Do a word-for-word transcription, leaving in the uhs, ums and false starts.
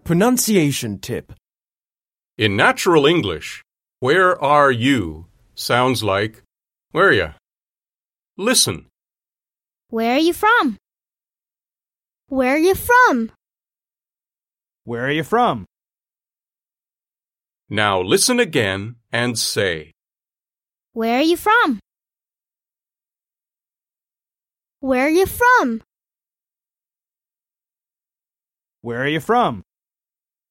Pronunciation tip. In natural English, where are you sounds like, where ya? Listen. Where are you from? Where are you from? Where are you from? Now listen again and say, Where are you from? Where are you from? Where are you from?